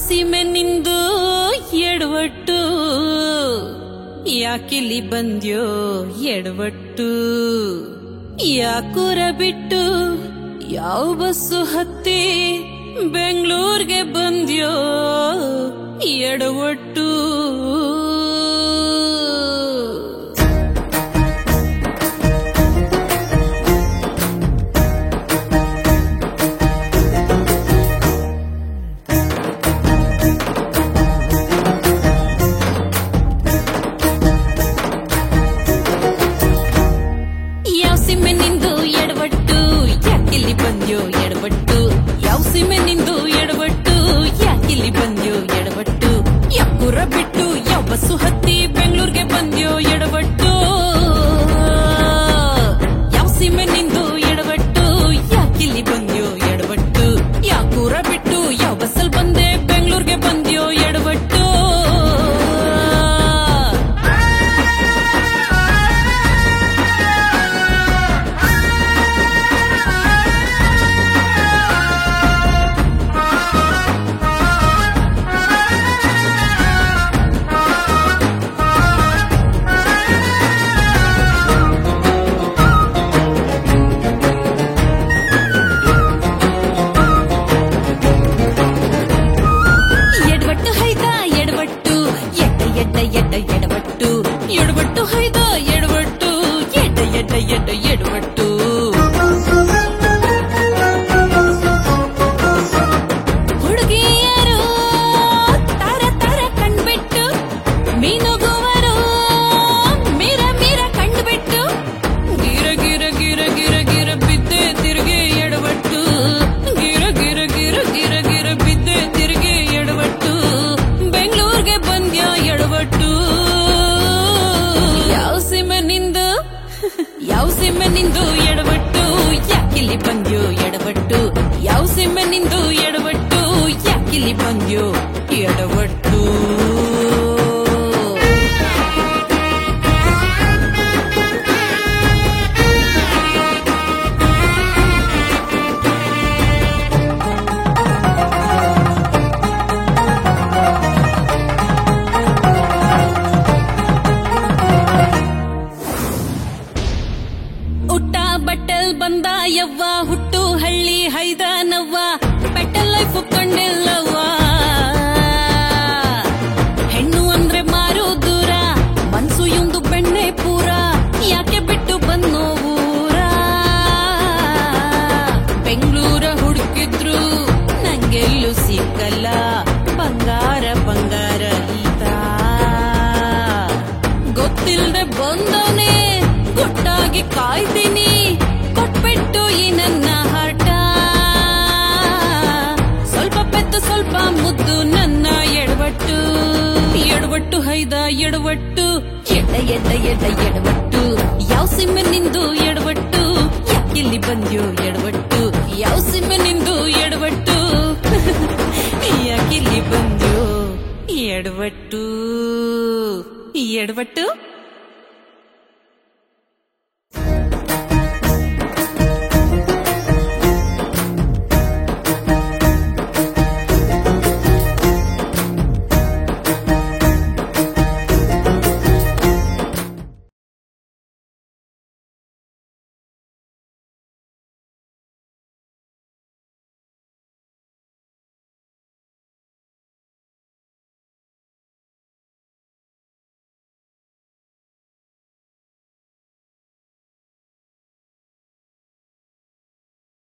ಸೀಮೆ ನಿಂದು ಎಡವಟ್ಟು ಯಾಕಿಲ್ಲಿ ಬಂದ್ಯೋ ಎಡವಟ್ಟು ಯಾಕೂರ ಬಿಟ್ಟು ಯಾವ ಬಸ್ಸು ಹತ್ತಿ ಬೆಂಗಳೂರಿಗೆ ಬಂದ್ಯೋ ಎಡವಟ್ಟು ಸೀಮೆ ನಿಂದು ಎಡವಟ್ಟು ಯಾಕಿಲ್ಲಿ ಬಂದ್ಯೋ ಎಡವಟ್ಟು ಯಾವ ಸೀಮೆ ನಿಂದು ಎಡವಟ್ಟು ಯಾಕಿಲ್ಲಿ ಬಂದ್ಯೋ ಎಡವಟ್ಟು ಯಾಕೂರ ಬಿಟ್ಟು ಯಾವ ಬಸ್ಸು ಹತ್ತಿ ಬೆಂಗಳೂರಿಗೆ ಬಂದ್ಯೋ ಎಡವಟ್ಟು ಯಾವ ಸೀಮೆ ನಿಂದು ಎಡವಟ್ಟು ಯಾಕಿಲ್ಲಿ ಬಂದ್ಯೋ ಎಡವಟ್ಟು ಯಾಕೂರ ಬಿಟ್ಟು ಯಾವ ಬಸ್ಸಲ್ಲಿ ಬಂದೆ ಬೆಂಗಳೂರಿಗೆ ಬಂದ್ಯೋ ಎಡವಟ್ಟು ಎಡವಟ್ಟು ಎಡವಟ್ಟು ಹೈದ ಎಡವಟ್ಟು ಎಡ ಎಡ ಎಡ ಎಡವಟ್ಟು ಹುಡುಗಿಯರು ತರ ತರ ಕಂಡ್ಬಿಟ್ಟು ಮೀನುಗುವರು ಮೀರ ಮೀರ ಕಂಡ್ಬಿಟ್ಟು ಗಿರ ಗಿರ ಗಿರ ಗಿರ ಗಿರ ಬಿದ್ದೆ ತಿರುಗಿ ಎಡವಟ್ಟು ಗಿರ ಗಿರ ಗಿರ ಗಿರ ಗಿರ ಬಿದ್ದೆ ತಿರುಗಿ ಎಡವಟ್ಟು ಬೆಂಗಳೂರಿಗೆ ಬಂದ್ಯಾ ಎಡವಟ್ಟು ಯಾವ ಸೀಮೆ ನಿಂದು ಎಡವಟ್ಟು ಯಾಕಿಲ್ಲಿ ಬಂದ್ಯೋ ಎಡವಟ್ಟು ಯಾವ ಸೀಮೆ ನಿಂದು ಎಡವಟ್ಟು ಯಾಕಿಲ್ಲಿ ಬಂದ್ಯೋ ಎಡವಟ್ಟು ಬಟ್ಟಲ್ ಬಂದ ಯವ್ವ ಹುಟ್ಟು ಹಳ್ಳಿ ಹೈದನವ್ವ ಬೆಟ್ಟಲ್ ಲೈಫ್ ಕೊಂಡಿಲ್ಲವ್ವ ಹೆಣ್ಣು ಅಂದ್ರೆ ಮಾರು ದೂರ ಮನ್ಸು ಎಂದು ಬೆಣ್ಣೆ ಪೂರ ಯಾಕೆ ಬಿಟ್ಟು ಬಂದು ಊರ ಬೆಂಗಳೂರ ಹುಡುಕಿದ್ರು ನಂಗೆಲ್ಲೂ ಸಿಕ್ಕಲ್ಲ ಬಂಗಾರ ಬಂಗಾರ ಈತ ಗೊತ್ತಿಲ್ದೆ ಬಂದವನೇ ಗುಟ್ಟಾಗಿ ಕಾಯ್ತೀನಿ ಕೊಟ್ಬಿಟ್ಟು ಈ ನನ್ನ ಹಾಟ ಸ್ವಲ್ಪ ಪೆದ್ದು ಸ್ವಲ್ಪ ಮುದ್ದು ನನ್ನ ಎಡವಟ್ಟು ಎಡವಟ್ಟು ಹೈದ ಎಡವಟ್ಟು ಎಡ ಎಡ ಎಡ ಎಡವಟ್ಟು ಯಾವ ಸೀಮೆ ನಿಂದು ಎಡವಟ್ಟು ಯಾಕಿಲ್ಲಿ ಬಂದ್ಯೋ ಎಡವಟ್ಟು ಯಾವ ಸೀಮೆ ನಿಂದು ಎಡವಟ್ಟು ಯಾಕಿಲ್ಲಿ ಬಂದ್ಯೋ ಎಡವಟ್ಟು ಎಡವಟ್ಟು